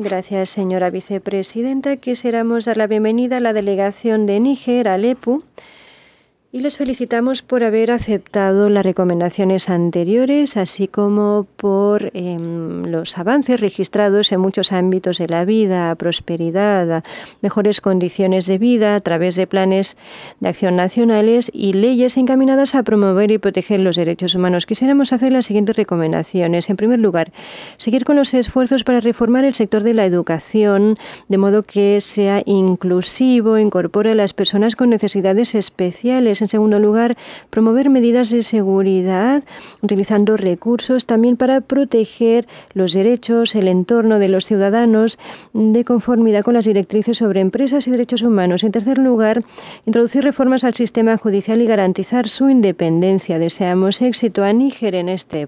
Gracias, señora vicepresidenta. Quisiéramos dar la bienvenida a la delegación de Níger, Alepo, y les felicitamos por haber aceptado las recomendaciones anteriores, así como por los avances registrados en muchos ámbitos de la vida, prosperidad, mejores condiciones de vida a través de planes de acción nacionales y leyes encaminadas a promover y proteger los derechos humanos. Quisiéramos hacer las siguientes recomendaciones. En primer lugar, seguir con los esfuerzos para reformar el sector de la educación, de modo que sea inclusivo, incorpore a las personas con necesidades especiales. En segundo lugar, promover medidas de seguridad, utilizando recursos también para proteger los derechos, el entorno de los ciudadanos, de conformidad con las directrices sobre empresas y derechos humanos. En tercer lugar, introducir reformas al sistema judicial y garantizar su independencia. Deseamos éxito a Níger en este